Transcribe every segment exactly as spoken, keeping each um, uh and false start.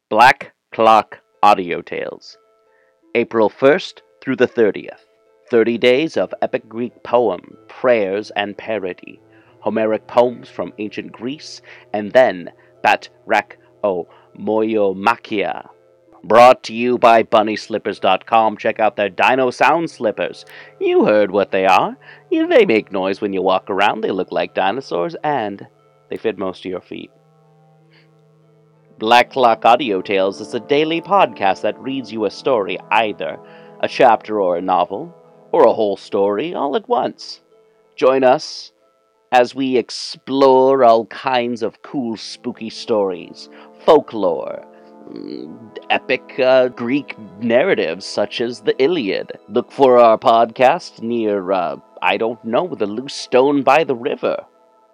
Black Clock Audio Tales, April first through the thirtieth. thirty days of epic Greek poem, prayers, and parody. Homeric poems from ancient Greece, and then Batrak-o-Moyomachia. Brought to you by bunny slippers dot com. Check out their Dino Sound Slippers. You heard what they are. They make noise when you walk around. They look like dinosaurs, and they fit most of your feet. Black Clock Audio Tales is a daily podcast that reads you a story, either a chapter or a novel, or a whole story all at once. Join us as we explore all kinds of cool, spooky stories, folklore, epic uh, Greek narratives such as the Iliad. Look for our podcast near, uh, I don't know, the loose stone by the river,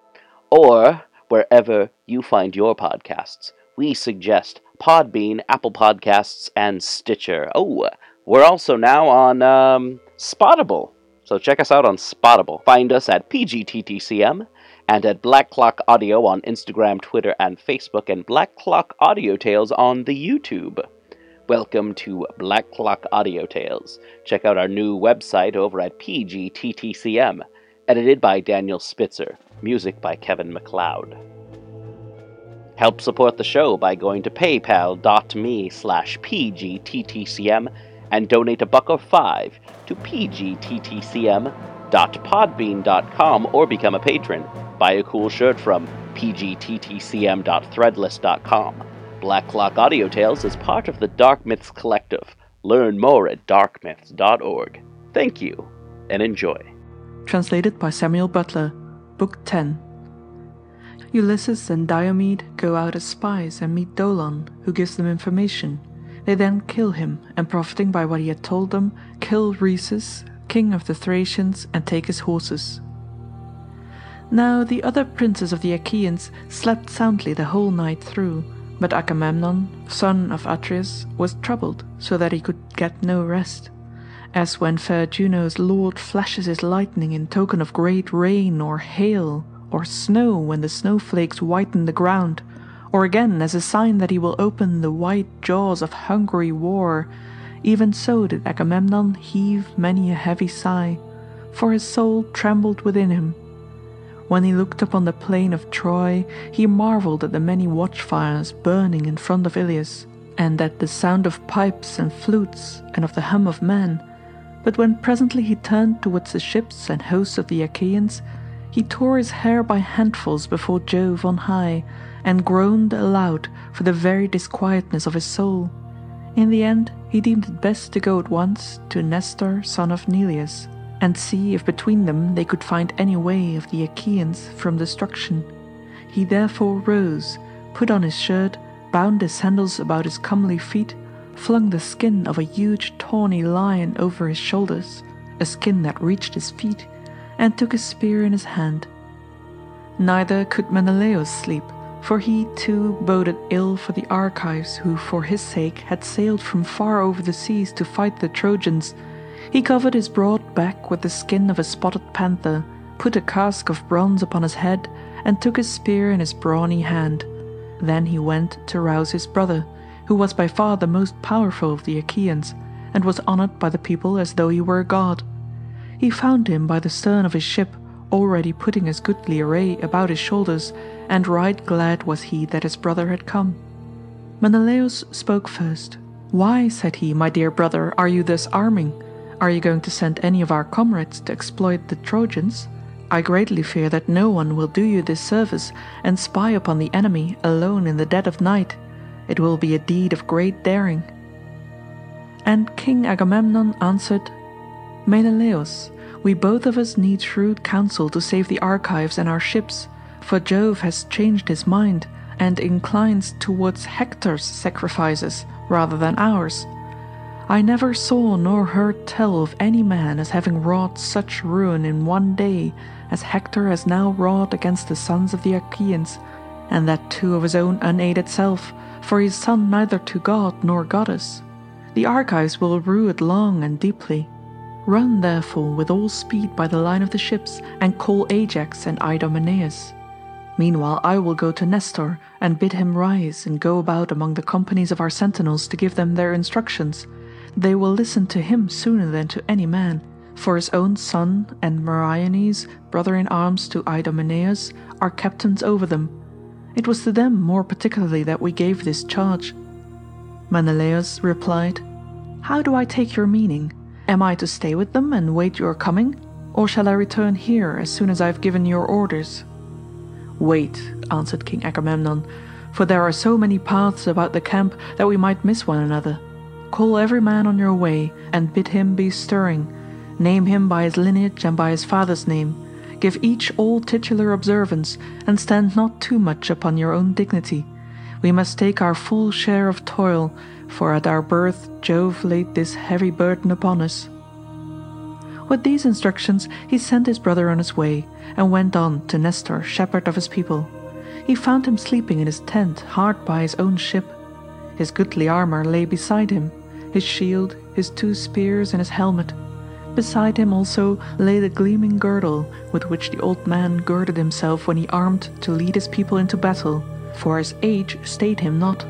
or wherever you find your podcasts. We suggest Podbean, Apple Podcasts, and Stitcher. Oh, we're also now on um, Spottable, so check us out on Spottable. Find us at P G T T C M and at Black Clock Audio on Instagram, Twitter, and Facebook, and Black Clock Audio Tales on the YouTube. Welcome to Black Clock Audio Tales. Check out our new website over at P G T T C M, edited by Daniel Spitzer, music by Kevin MacLeod. Help support the show by going to paypal.me slash pgttcm and donate a buck or five to pgttcm.podbean dot com or become a patron. Buy a cool shirt from pgttcm dot threadless dot com. Black Clock Audio Tales is part of the Dark Myths Collective. Learn more at dark myths dot org. Thank you, and enjoy. Translated by Samuel Butler, Book ten. Ulysses and Diomed go out as spies and meet Dolon, who gives them information. They then kill him, and profiting by what he had told them, kill Rhesus, king of the Thracians, and take his horses. Now the other princes of the Achaeans slept soundly the whole night through, but Agamemnon, son of Atreus, was troubled, so that he could get no rest. As when fair Juno's lord flashes his lightning in token of great rain or hail, or snow when the snowflakes whiten the ground, or again as a sign that he will open the wide jaws of hungry war, even so did Agamemnon heave many a heavy sigh, for his soul trembled within him. When he looked upon the plain of Troy, he marvelled at the many watchfires burning in front of Ilius, and at the sound of pipes and flutes, and of the hum of men. But when presently he turned towards the ships and hosts of the Achaeans, he tore his hair by handfuls before Jove on high, and groaned aloud for the very disquietness of his soul. In the end he deemed it best to go at once to Nestor son of Neleus, and see if between them they could find any way of the Achaeans from destruction. He therefore rose, put on his shirt, bound his sandals about his comely feet, flung the skin of a huge tawny lion over his shoulders, a skin that reached his feet, and took his spear in his hand. Neither could Menelaus sleep, for he too boded ill for the Argives who for his sake had sailed from far over the seas to fight the Trojans. He covered his broad back with the skin of a spotted panther, put a casque of bronze upon his head, and took his spear in his brawny hand. Then he went to rouse his brother, who was by far the most powerful of the Achaeans, and was honoured by the people as though he were a god. He found him by the stern of his ship, already putting his goodly array about his shoulders, and right glad was he that his brother had come. Menelaus spoke first. "Why," said he, "my dear brother, are you thus arming? Are you going to send any of our comrades to exploit the Trojans? I greatly fear that no one will do you this service, and spy upon the enemy alone in the dead of night. It will be a deed of great daring." And King Agamemnon answered, "Menelaus, we both of us need shrewd counsel to save the Argives and our ships, for Jove has changed his mind, and inclines towards Hector's sacrifices rather than ours. I never saw nor heard tell of any man as having wrought such ruin in one day as Hector has now wrought against the sons of the Achaeans, and that too of his own unaided self, for he is son neither to god nor goddess. The Argives will rue it long and deeply. Run therefore with all speed by the line of the ships, and call Ajax and Idomeneus." Meanwhile I will go to Nestor, and bid him rise and go about among the companies of our sentinels to give them their instructions. They will listen to him sooner than to any man, for his own son and Meriones, brother-in-arms to Idomeneus, are captains over them. It was to them more particularly that we gave this charge." Menelaus replied, "How do I take your meaning? Am I to stay with them and wait your coming, or shall I return here as soon as I have given your orders?" "Wait," answered King Agamemnon, "for there are so many paths about the camp that we might miss one another. Call every man on your way, and bid him be stirring. Name him by his lineage and by his father's name. Give each all titular observance, and stand not too much upon your own dignity. We must take our full share of toil, for at our birth Jove laid this heavy burden upon us." With these instructions he sent his brother on his way, and went on to Nestor, shepherd of his people. He found him sleeping in his tent hard by his own ship. His goodly armour lay beside him, his shield, his two spears, and his helmet. Beside him also lay the gleaming girdle with which the old man girded himself when he armed to lead his people into battle, for his age stayed him not.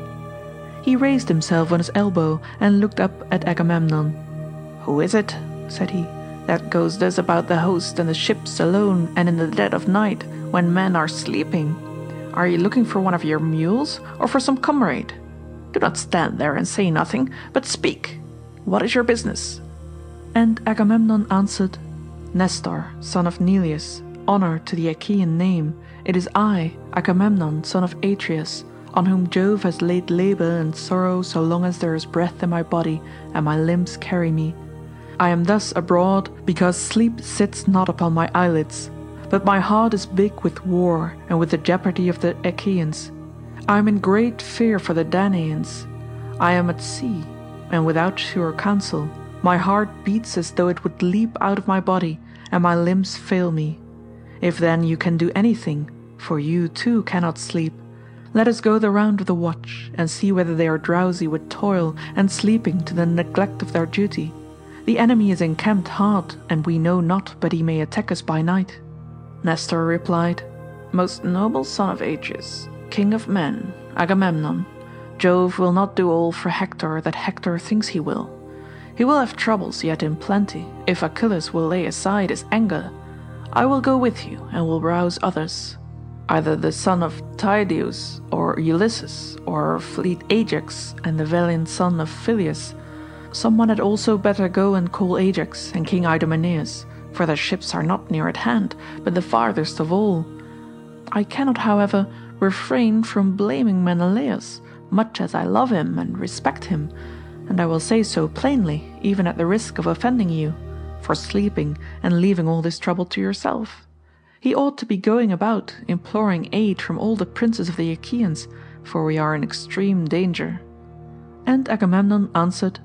He raised himself on his elbow and looked up at Agamemnon. "Who is it," said he, "that goes thus about the host and the ships alone and in the dead of night, when men are sleeping? Are you looking for one of your mules, or for some comrade? Do not stand there and say nothing, but speak. What is your business?" And Agamemnon answered, "Nestor, son of Neleus, honour to the Achaean name, it is I, Agamemnon, son of Atreus, on whom Jove has laid labour and sorrow so long as there is breath in my body and my limbs carry me. I am thus abroad because sleep sits not upon my eyelids, but my heart is big with war and with the jeopardy of the Achaeans. I am in great fear for the Danaans. I am at sea, and without sure counsel. My heart beats as though it would leap out of my body, and my limbs fail me. If then you can do anything, for you too cannot sleep, let us go the round of the watch, and see whether they are drowsy with toil and sleeping to the neglect of their duty. The enemy is encamped hard, and we know not but he may attack us by night." Nestor replied, "Most noble son of Atreus, king of men, Agamemnon, Jove will not do all for Hector that Hector thinks he will. He will have troubles yet in plenty, if Achilles will lay aside his anger. I will go with you, and will rouse others, either the son of Tydeus, or Ulysses, or fleet Ajax, and the valiant son of Phyleus. Someone had also better go and call Ajax and King Idomeneus, for their ships are not near at hand, but the farthest of all. I cannot, however, refrain from blaming Menelaus, much as I love him and respect him, and I will say so plainly, even at the risk of offending you, for sleeping and leaving all this trouble to yourself. He ought to be going about, imploring aid from all the princes of the Achaeans, for we are in extreme danger." And Agamemnon answered,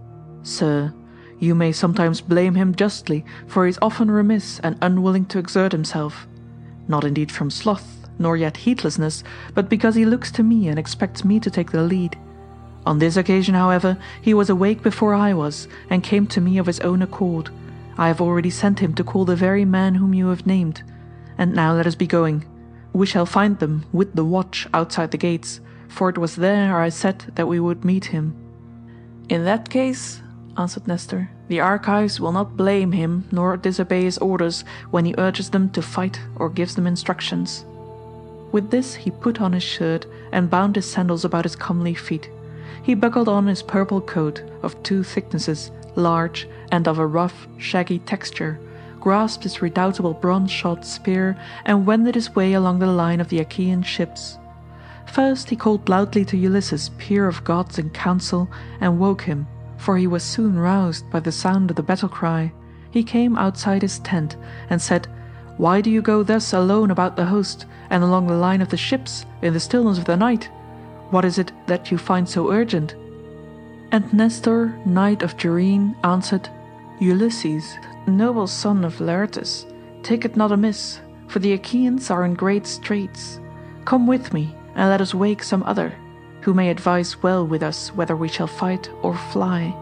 "Sir, you may sometimes blame him justly, for he is often remiss and unwilling to exert himself, not indeed from sloth, nor yet heedlessness, but because he looks to me and expects me to take the lead. On this occasion, however, he was awake before I was, and came to me of his own accord. I have already sent him to call the very man whom you have named. And now let us be going. We shall find them with the watch outside the gates, for it was there I said that we would meet him." "In that case," answered Nestor, "the Argives will not blame him nor disobey his orders when he urges them to fight or gives them instructions." With this he put on his shirt and bound his sandals about his comely feet. He buckled on his purple coat, of two thicknesses, large, and of a rough, shaggy texture, grasped his redoubtable bronze-shod spear, and wended his way along the line of the Achaean ships. First he called loudly to Ulysses, peer of gods in council, and woke him, for he was soon roused by the sound of the battle-cry. He came outside his tent, and said, "Why do you go thus alone about the host, and along the line of the ships, in the stillness of the night? What is it that you find so urgent?" And Nestor, knight of Gerene, answered, "Ulysses, noble son of Laertes, take it not amiss, for the Achaeans are in great straits. Come with me, and let us wake some other, who may advise well with us whether we shall fight or fly."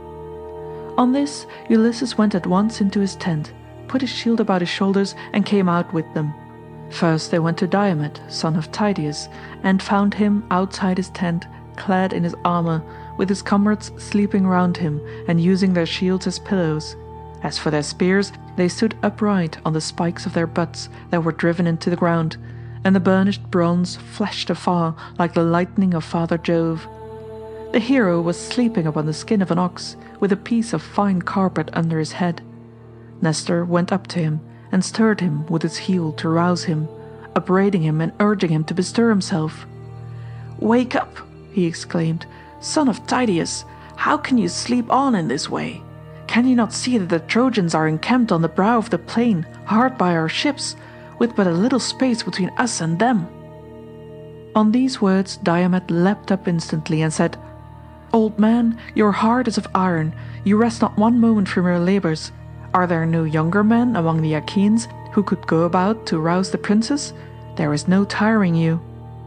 On this Ulysses went at once into his tent, put his shield about his shoulders, and came out with them. First they went to Diomed, son of Tydeus, and found him outside his tent, clad in his armour, with his comrades sleeping round him and using their shields as pillows. As for their spears, they stood upright on the spikes of their butts that were driven into the ground, and the burnished bronze flashed afar like the lightning of Father Jove. The hero was sleeping upon the skin of an ox, with a piece of fine carpet under his head. Nestor went up to him and stirred him with his heel to rouse him, upbraiding him and urging him to bestir himself. "Wake up!" he exclaimed. "Son of Tydeus, how can you sleep on in this way? Can you not see that the Trojans are encamped on the brow of the plain, hard by our ships, with but a little space between us and them?" On these words Diomed leapt up instantly and said, "Old man, your heart is of iron, you rest not one moment from your labours. Are there no younger men among the Achaeans who could go about to rouse the princes? There is no tiring you."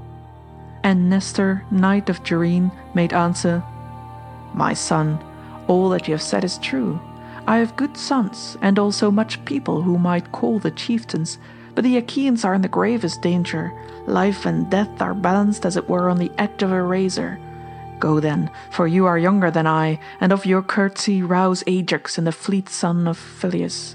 And Nestor, knight of Gerene, made answer, "My son, all that you have said is true. I have good sons, and also much people who might call the chieftains, but the Achaeans are in the gravest danger. Life and death are balanced as it were on the edge of a razor. Go then, for you are younger than I, and of your courtesy rouse Ajax and the fleet son of Phyleus."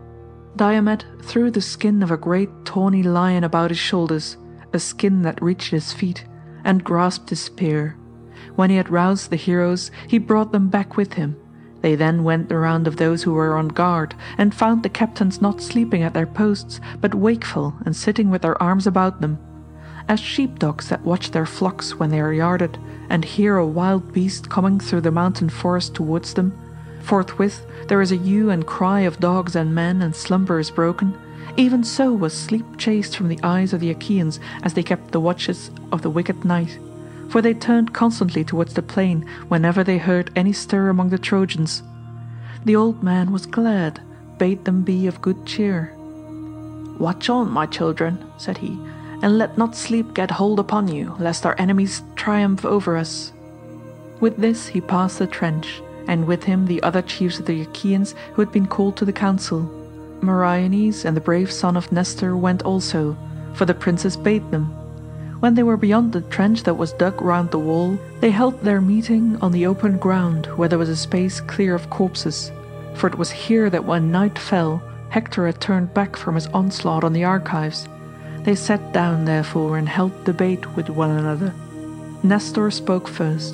Diomed threw the skin of a great tawny lion about his shoulders, a skin that reached his feet, and grasped his spear. When he had roused the heroes, he brought them back with him. They then went the round of those who were on guard, and found the captains not sleeping at their posts, but wakeful and sitting with their arms about them. As sheepdogs that watch their flocks when they are yarded, and hear a wild beast coming through the mountain forest towards them, forthwith there is a hue and cry of dogs and men, and slumber is broken. Even so was sleep chased from the eyes of the Achaeans as they kept the watches of the wicked night, for they turned constantly towards the plain whenever they heard any stir among the Trojans. The old man was glad, bade them be of good cheer. "Watch on, my children," said he, "and let not sleep get hold upon you, lest our enemies triumph over us." With this he passed the trench, and with him the other chiefs of the Achaeans who had been called to the council. Meriones and the brave son of Nestor went also, for the princes bade them. When they were beyond the trench that was dug round the wall, they held their meeting on the open ground where there was a space clear of corpses, for it was here that when night fell, Hector had turned back from his onslaught on the Argives. They sat down therefore and held debate with one another. Nestor spoke first.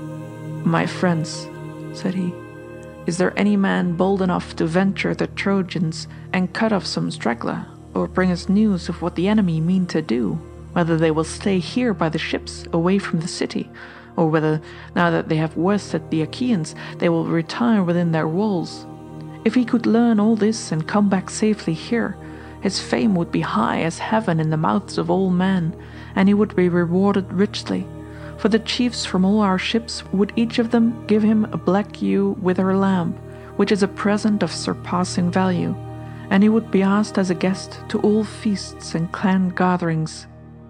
"My friends," said he, "is there any man bold enough to venture the Trojans and cut off some straggler, or bring us news of what the enemy mean to do, whether they will stay here by the ships away from the city, or whether, now that they have worsted the Achaeans, they will retire within their walls? If he could learn all this and come back safely here, his fame would be high as heaven in the mouths of all men, and he would be rewarded richly, for the chiefs from all our ships would each of them give him a black ewe with her lamb, which is a present of surpassing value, and he would be asked as a guest to all feasts and clan gatherings."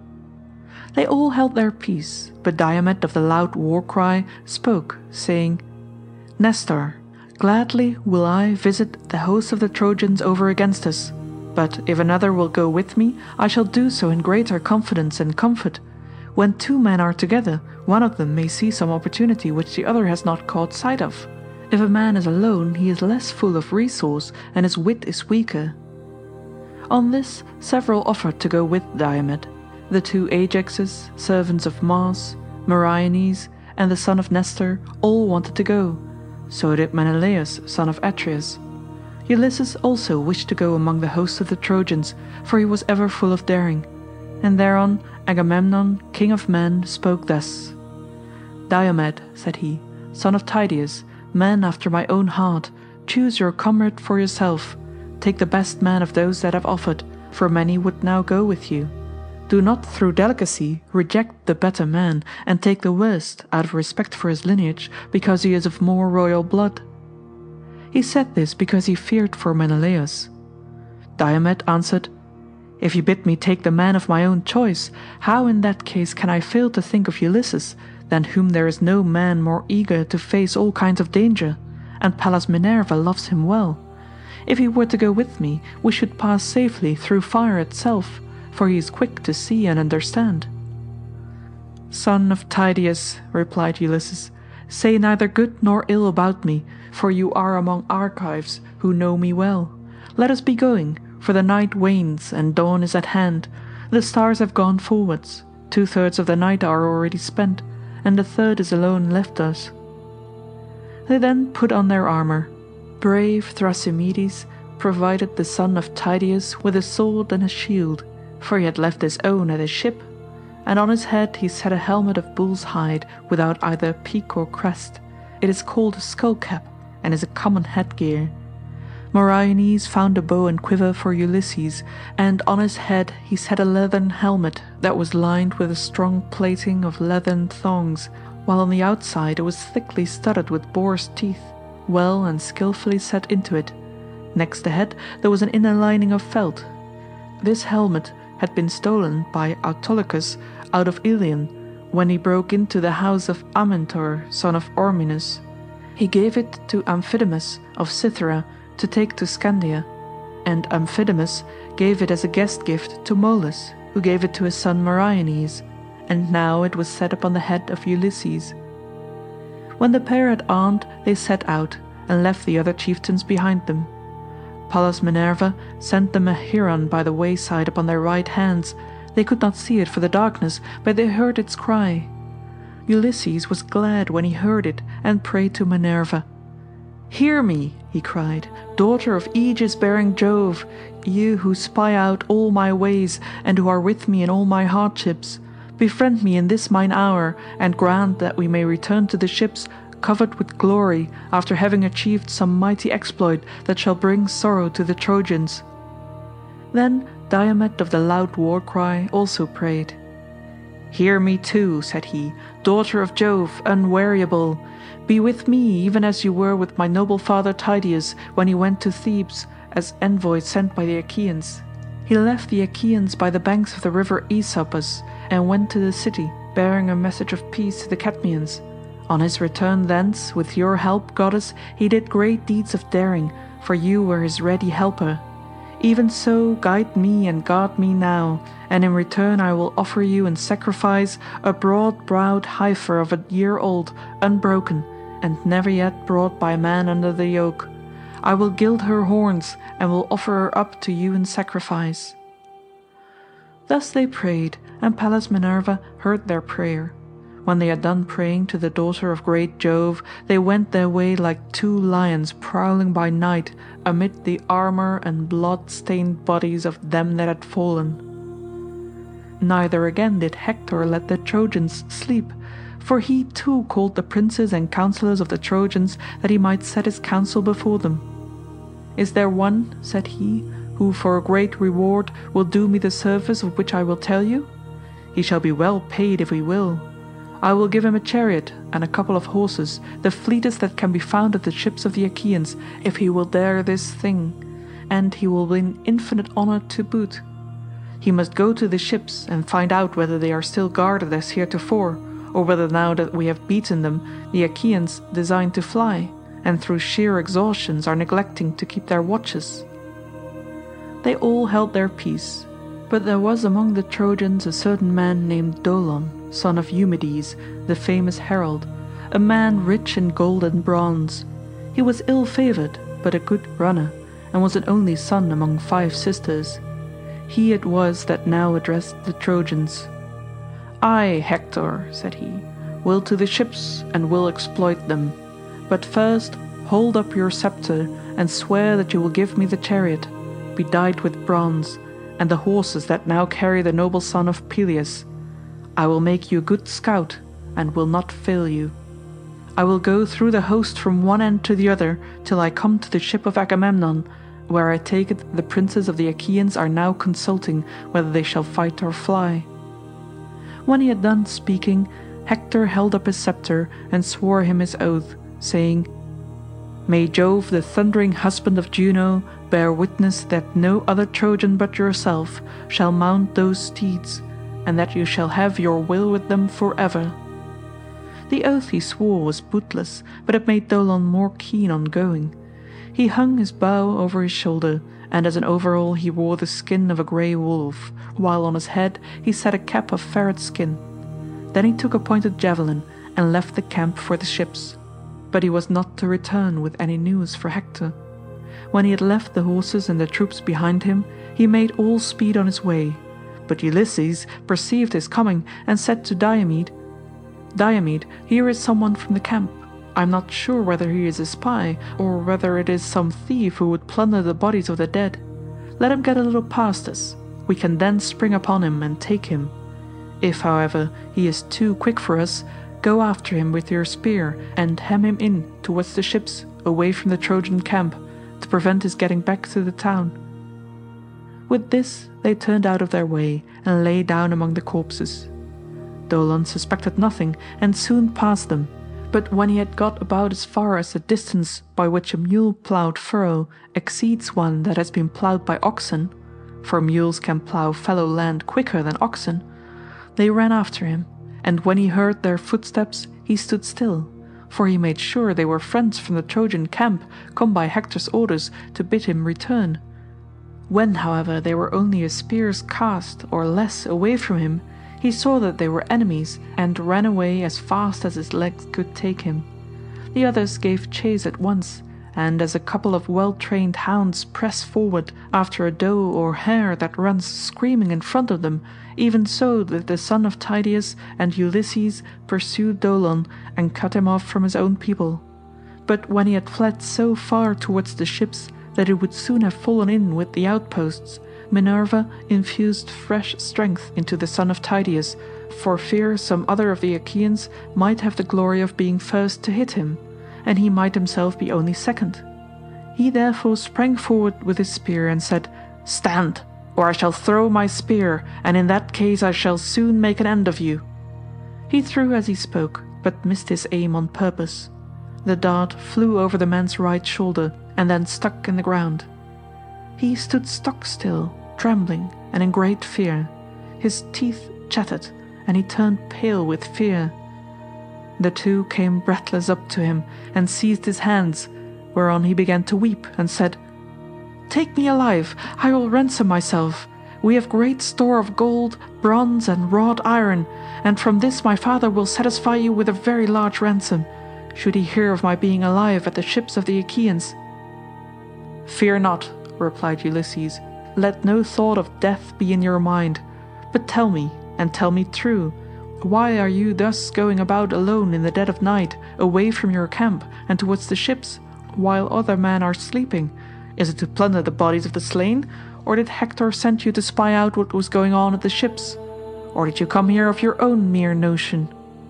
They all held their peace, but Diomed of the loud war cry spoke, saying, "Nestor, gladly will I visit the host of the Trojans over against us, but if another will go with me, I shall do so in greater confidence and comfort. When two men are together, one of them may see some opportunity which the other has not caught sight of. If a man is alone, he is less full of resource, and his wit is weaker." On this, several offered to go with Diomed. The two Ajaxes, servants of Mars, Meriones, and the son of Nestor, all wanted to go. So did Menelaus, son of Atreus. Ulysses also wished to go among the host of the Trojans, for he was ever full of daring. And thereon Agamemnon, king of men, spoke thus: "Diomed," said he, "son of Tydeus, man after my own heart, choose your comrade for yourself. Take the best man of those that have offered, for many would now go with you. Do not through delicacy reject the better man, and take the worst out of respect for his lineage, because he is of more royal blood." He said this because he feared for Menelaus. Diomed answered, "If you bid me take the man of my own choice, how in that case can I fail to think of Ulysses, than whom there is no man more eager to face all kinds of danger, and Pallas Minerva loves him well. If he were to go with me, we should pass safely through fire itself, for he is quick to see and understand." "Son of Tydeus," replied Ulysses, "say neither good nor ill about me, for you are among Argives who know me well. Let us be going, for the night wanes and dawn is at hand. The stars have gone forwards, two-thirds of the night are already spent, and a third is alone left us." They then put on their armour. Brave Thrasymedes provided the son of Tydeus with a sword and a shield, for he had left his own at his ship, and on his head he set a helmet of bull's hide without either peak or crest. It is called a skull cap, and is a common headgear. Meriones found a bow and quiver for Ulysses, and on his head he set a leathern helmet that was lined with a strong plating of leathern thongs, while on the outside it was thickly studded with boar's teeth, well and skilfully set into it. Next the head there was an inner lining of felt. This helmet had been stolen by Autolycus out of Ilion, when he broke into the house of Amyntor, son of Ormenus. He gave it to Amphidamas of Cythera to take to Scandia, and Amphidamas gave it as a guest gift to Molus, who gave it to his son Meriones, and now it was set upon the head of Ulysses. When the pair had armed, they set out, and left the other chieftains behind them. Pallas Minerva sent them a heron by the wayside upon their right hands. They could not see it for the darkness, but they heard its cry. Ulysses was glad when he heard it, and prayed to Minerva. "Hear me," he cried, "daughter of aegis-bearing Jove, you who spy out all my ways, and who are with me in all my hardships. Befriend me in this mine hour, and grant that we may return to the ships covered with glory, after having achieved some mighty exploit that shall bring sorrow to the Trojans." Then Diomed of the loud war-cry also prayed. "Hear me too," said he, "daughter of Jove, unweariable. Be with me even as you were with my noble father Tydeus when he went to Thebes as envoy sent by the Achaeans. He left the Achaeans by the banks of the river Aesopus and went to the city, bearing a message of peace to the Cadmeans. On his return thence, with your help, goddess, he did great deeds of daring, for you were his ready helper. Even so, guide me and guard me now, and in return I will offer you in sacrifice a broad-browed heifer of a year old, unbroken, and never yet brought by man under the yoke. I will gild her horns, and will offer her up to you in sacrifice." Thus they prayed, and Pallas Minerva heard their prayer. When they had done praying to the daughter of great Jove, they went their way like two lions prowling by night amid the armour and blood-stained bodies of them that had fallen. Neither again did Hector let the Trojans sleep, for he too called the princes and counsellors of the Trojans that he might set his counsel before them. "Is there one," said he, "who for a great reward will do me the service of which I will tell you? He shall be well paid if he will. I will give him a chariot and a couple of horses, the fleetest that can be found of the ships of the Achaeans, if he will dare this thing, and he will win infinite honour to boot. He must go to the ships and find out whether they are still guarded as heretofore, or whether now that we have beaten them, the Achaeans design to fly, and through sheer exhaustion are neglecting to keep their watches." They all held their peace, but there was among the Trojans a certain man named Dolon, son of Eumedes, the famous herald, a man rich in gold and bronze. He was ill-favoured, but a good runner, and was an only son among five sisters. He it was that now addressed the Trojans. "I, Hector," said he, "will to the ships and will exploit them. But first hold up your sceptre and swear that you will give me the chariot, bedight with bronze, and the horses that now carry the noble son of Peleus. I will make you a good scout, and will not fail you. I will go through the host from one end to the other, till I come to the ship of Agamemnon, where I take it the princes of the Achaeans are now consulting whether they shall fight or fly." When he had done speaking, Hector held up his sceptre and swore him his oath, saying, "May Jove, the thundering husband of Juno, bear witness that no other Trojan but yourself shall mount those steeds, and that you shall have your will with them forever." The oath he swore was bootless, but it made Dolon more keen on going. He hung his bow over his shoulder, and as an overall he wore the skin of a grey wolf, while on his head he set a cap of ferret skin. Then he took a pointed javelin and left the camp for the ships. But he was not to return with any news for Hector. When he had left the horses and the troops behind him, he made all speed on his way. But Ulysses perceived his coming and said to Diomed, "Diomed, here is someone from the camp. I am not sure whether he is a spy, or whether it is some thief who would plunder the bodies of the dead. Let him get a little past us. We can then spring upon him and take him. If, however, he is too quick for us, go after him with your spear and hem him in towards the ships, away from the Trojan camp, to prevent his getting back to the town." With this they turned out of their way and lay down among the corpses. Dolon suspected nothing and soon passed them, but when he had got about as far as the distance by which a mule-ploughed furrow exceeds one that has been ploughed by oxen, for mules can plough fallow land quicker than oxen, they ran after him, and when he heard their footsteps he stood still, for he made sure they were friends from the Trojan camp come by Hector's orders to bid him return. When, however, they were only a spear's cast or less away from him, he saw that they were enemies and ran away as fast as his legs could take him. The others gave chase at once, and as a couple of well-trained hounds press forward after a doe or hare that runs screaming in front of them, even so did the son of Tydeus and Ulysses pursue Dolon and cut him off from his own people. But when he had fled so far towards the ships that he would soon have fallen in with the outposts, Minerva infused fresh strength into the son of Tydeus, for fear some other of the Achaeans might have the glory of being first to hit him, and he might himself be only second. He therefore sprang forward with his spear and said, "Stand, or I shall throw my spear, and in that case I shall soon make an end of you." He threw as he spoke, but missed his aim on purpose. The dart flew over the man's right shoulder and then stuck in the ground. He stood stock still, trembling and in great fear. His teeth chattered, and he turned pale with fear. The two came breathless up to him and seized his hands, whereon he began to weep and said, "Take me alive, I will ransom myself. We have great store of gold, bronze, and wrought iron, and from this my father will satisfy you with a very large ransom, should he hear of my being alive at the ships of the Achaeans." "Fear not," replied Ulysses. "Let no thought of death be in your mind. But tell me, and tell me true, why are you thus going about alone in the dead of night, away from your camp and towards the ships, while other men are sleeping? Is it to plunder the bodies of the slain, or did Hector send you to spy out what was going on at the ships? Or did you come here of your own mere notion?"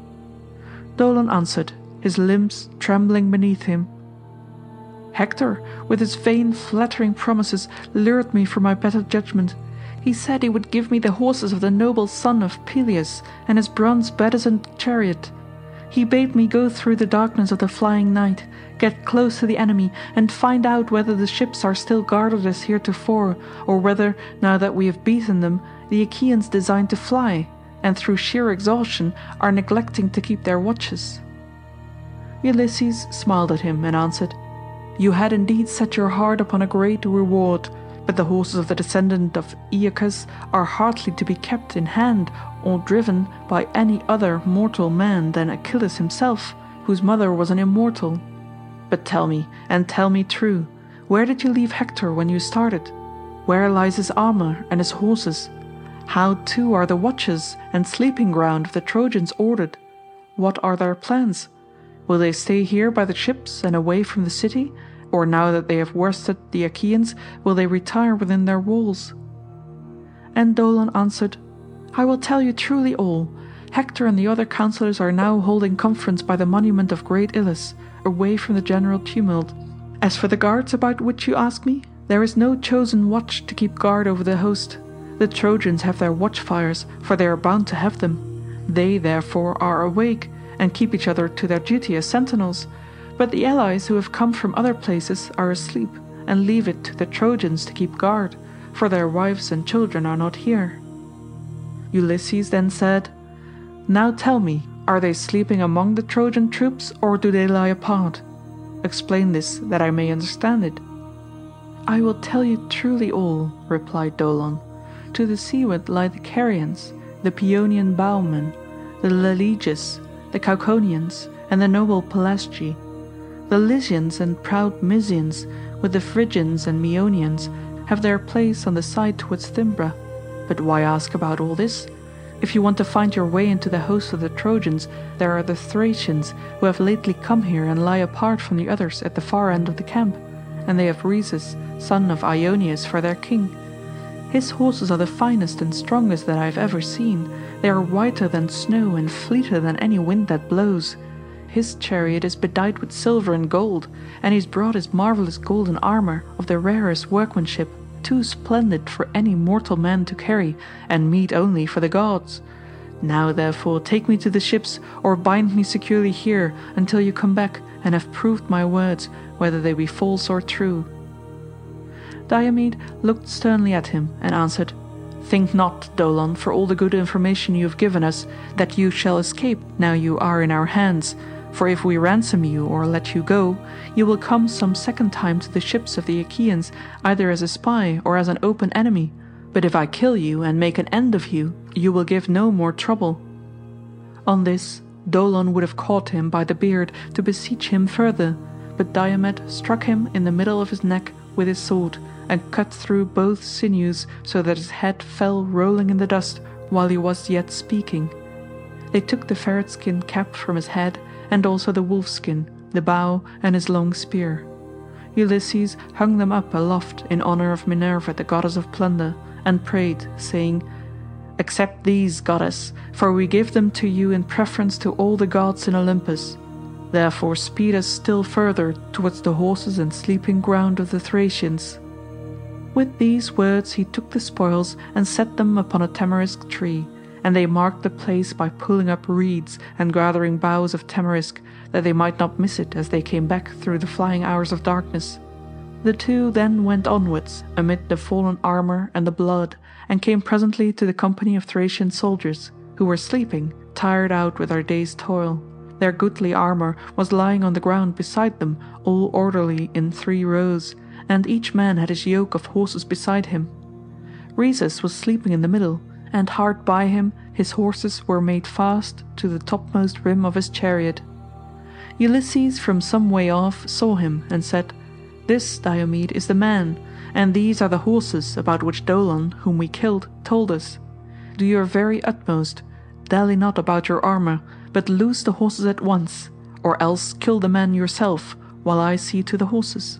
Dolon answered, his limbs trembling beneath him, "Hector, with his vain flattering promises, lured me from my better judgment. He said he would give me the horses of the noble son of Peleus and his bronze bedizened chariot. He bade me go through the darkness of the flying night, get close to the enemy, and find out whether the ships are still guarded as heretofore, or whether, now that we have beaten them, the Achaeans design to fly, and through sheer exhaustion are neglecting to keep their watches." Ulysses smiled at him and answered, "You had indeed set your heart upon a great reward, but the horses of the descendant of Aeacus are hardly to be kept in hand or driven by any other mortal man than Achilles himself, whose mother was an immortal. But tell me, and tell me true, where did you leave Hector when you started? Where lies his armor and his horses? How too are the watches and sleeping ground of the Trojans ordered? What are their plans? Will they stay here by the ships and away from the city, or now that they have worsted the Achaeans, will they retire within their walls?" And Dolon answered, "I will tell you truly all. Hector and the other councillors are now holding conference by the monument of great Ilus, away from the general tumult. As for the guards about which you ask me, there is no chosen watch to keep guard over the host. The Trojans have their watchfires, for they are bound to have them. They, therefore, are awake, and keep each other to their duty as sentinels, but the allies who have come from other places are asleep, and leave it to the Trojans to keep guard, for their wives and children are not here." Ulysses then said, "Now tell me, are they sleeping among the Trojan troops, or do they lie apart? Explain this, that I may understand it." "I will tell you truly all," replied Dolon. "To the seaward lie the Carians, the Paeonian bowmen, the Leleges, the Cauconians, and the noble Pelasgi. The Lycians and proud Mysians, with the Phrygians and Meonians, have their place on the side towards Thymbra. But why ask about all this? If you want to find your way into the host of the Trojans, there are the Thracians, who have lately come here and lie apart from the others at the far end of the camp, and they have Rhesus, son of Ionius, for their king. His horses are the finest and strongest that I have ever seen. They are whiter than snow and fleeter than any wind that blows. His chariot is bedight with silver and gold, and his broad is marvellous golden armour of the rarest workmanship, too splendid for any mortal man to carry, and meet only for the gods. Now therefore take me to the ships, or bind me securely here until you come back and have proved my words, whether they be false or true." Diomed looked sternly at him and answered, "Think not, Dolon, for all the good information you have given us, that you shall escape now you are in our hands. For if we ransom you or let you go, you will come some second time to the ships of the Achaeans, either as a spy or as an open enemy. But if I kill you and make an end of you, you will give no more trouble." On this, Dolon would have caught him by the beard to beseech him further, but Diomed struck him in the middle of his neck with his sword, and cut through both sinews so that his head fell rolling in the dust while he was yet speaking. They took the ferret skin cap from his head, and also the wolf skin, the bow, and his long spear. Ulysses hung them up aloft in honour of Minerva, the goddess of plunder, and prayed, saying, "Accept these, goddess, for we give them to you in preference to all the gods in Olympus. Therefore speed us still further towards the horses and sleeping ground of the Thracians." With these words he took the spoils and set them upon a tamarisk tree, and they marked the place by pulling up reeds and gathering boughs of tamarisk, that they might not miss it as they came back through the flying hours of darkness. The two then went onwards amid the fallen armour and the blood, and came presently to the company of Thracian soldiers, who were sleeping, tired out with their day's toil. Their goodly armour was lying on the ground beside them, all orderly in three rows, and each man had his yoke of horses beside him. Rhesus was sleeping in the middle, and hard by him his horses were made fast to the topmost rim of his chariot. Ulysses from some way off saw him and said, "This, Diomed, is the man, and these are the horses about which Dolon, whom we killed, told us. Do your very utmost, dally not about your armour, but loose the horses at once, or else kill the man yourself, while I see to the horses."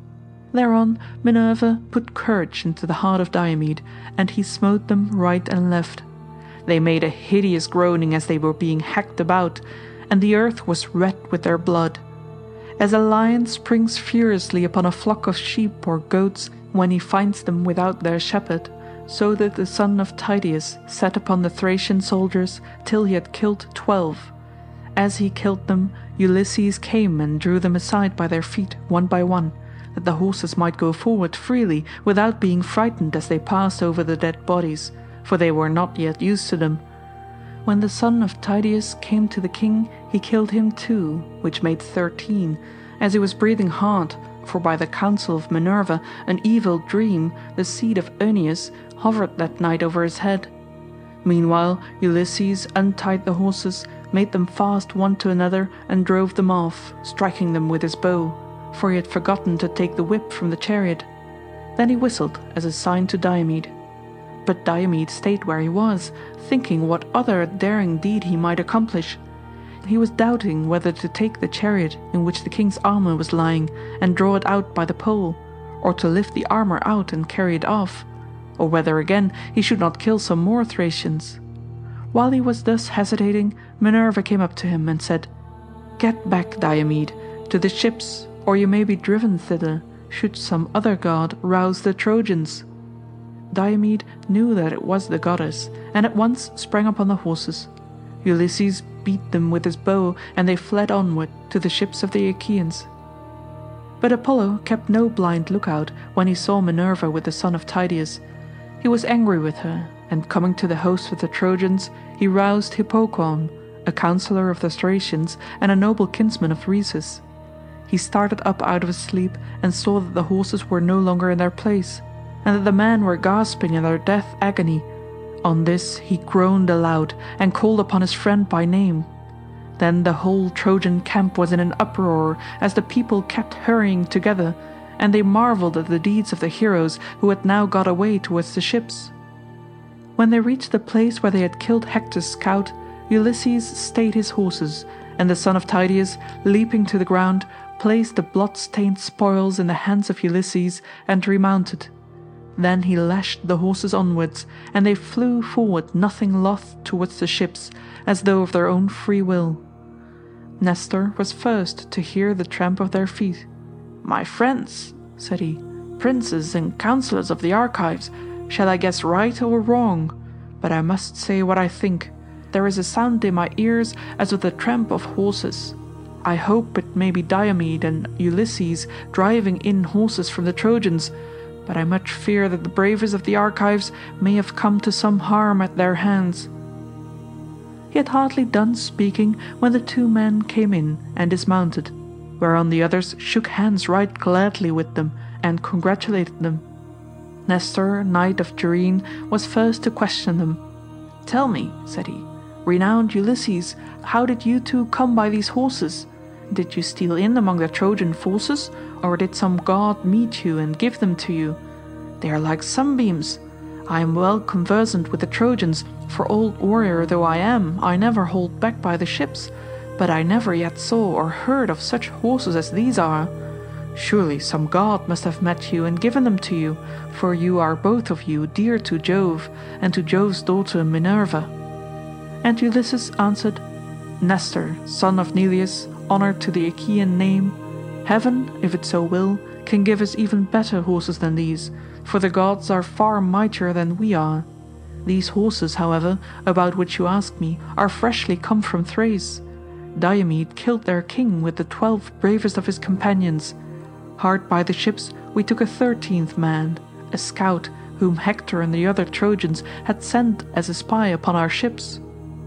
Thereon Minerva put courage into the heart of Diomed, and he smote them right and left. They made a hideous groaning as they were being hacked about, and the earth was red with their blood. As a lion springs furiously upon a flock of sheep or goats when he finds them without their shepherd, so did the son of Tydeus set upon the Thracian soldiers till he had killed twelve. As he killed them, Ulysses came and drew them aside by their feet one by one, that the horses might go forward freely without being frightened as they passed over the dead bodies, for they were not yet used to them. When the son of Tydeus came to the king, he killed him too, which made thirteen, as he was breathing hard, for by the counsel of Minerva an evil dream, the seed of Oeneus, hovered that night over his head. Meanwhile Ulysses untied the horses, made them fast one to another, and drove them off, striking them with his bow, for he had forgotten to take the whip from the chariot. Then he whistled as a sign to Diomed. But Diomed stayed where he was, thinking what other daring deed he might accomplish. He was doubting whether to take the chariot in which the king's armour was lying and draw it out by the pole, or to lift the armour out and carry it off, or whether again he should not kill some more Thracians. While he was thus hesitating, Minerva came up to him and said, "Get back, Diomed, to the ships, or you may be driven thither, should some other god rouse the Trojans." Diomed knew that it was the goddess, and at once sprang upon the horses. Ulysses beat them with his bow, and they fled onward to the ships of the Achaeans. But Apollo kept no blind lookout when he saw Minerva with the son of Tydeus. He was angry with her, and coming to the host of the Trojans, he roused Hippocoon, a counsellor of the Thracians and a noble kinsman of Rhesus. he started up out of his sleep and saw that the horses were no longer in their place, and that the men were gasping in their death agony. On this he groaned aloud and called upon his friend by name. Then the whole Trojan camp was in an uproar as the people kept hurrying together, and they marveled at the deeds of the heroes who had now got away towards the ships. When they reached the place where they had killed Hector's scout, Ulysses stayed his horses, and the son of Tydeus, leaping to the ground, placed the blood-stained spoils in the hands of Ulysses and remounted. Then he lashed the horses onwards, and they flew forward nothing loth towards the ships, as though of their own free will. Nestor was first to hear the tramp of their feet. "My friends," said he, "princes and councillors of the Argives, shall I guess right or wrong? But I must say what I think. There is a sound in my ears as of the tramp of horses. I hope it may be Diomed and Ulysses driving in horses from the Trojans, but I much fear that the bravest of the Argives may have come to some harm at their hands." He had hardly done speaking when the two men came in and dismounted, whereon the others shook hands right gladly with them and congratulated them. Nestor, knight of Gerene, was first to question them. "Tell me," said he, "renowned Ulysses, how did you two come by these horses? Did you steal in among the Trojan forces, or did some god meet you and give them to you? They are like sunbeams. I am well conversant with the Trojans, for old warrior though I am, I never hold back by the ships, but I never yet saw or heard of such horses as these are. Surely some god must have met you and given them to you, for you are both of you dear to Jove, and to Jove's daughter Minerva." And Ulysses answered, "Nestor, son of Neleus, honoured to the Achaean name, heaven, if it so will, can give us even better horses than these, for the gods are far mightier than we are. These horses, however, about which you ask me, are freshly come from Thrace. Diomed killed their king with the twelve bravest of his companions. Hard by the ships we took a thirteenth man, a scout whom Hector and the other Trojans had sent as a spy upon our ships."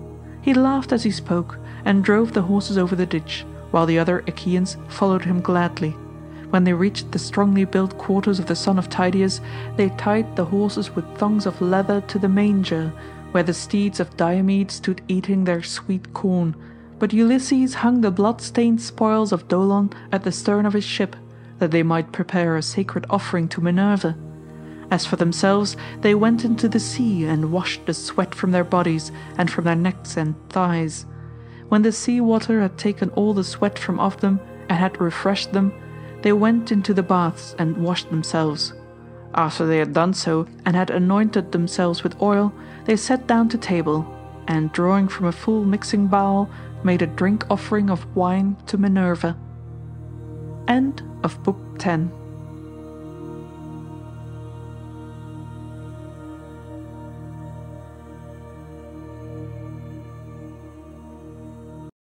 He laughed as he spoke, and drove the horses over the ditch, while the other Achaeans followed him gladly. When they reached the strongly built quarters of the son of Tydeus, they tied the horses with thongs of leather to the manger, where the steeds of Diomed stood eating their sweet corn, but Ulysses hung the blood-stained spoils of Dolon at the stern of his ship, that they might prepare a sacred offering to Minerva. As for themselves, they went into the sea and washed the sweat from their bodies and from their necks and thighs. When the sea water had taken all the sweat from off them and had refreshed them, they went into the baths and washed themselves. After they had done so and had anointed themselves with oil, they sat down to table, and drawing from a full mixing bowl, made a drink offering of wine to Minerva. End of Book ten.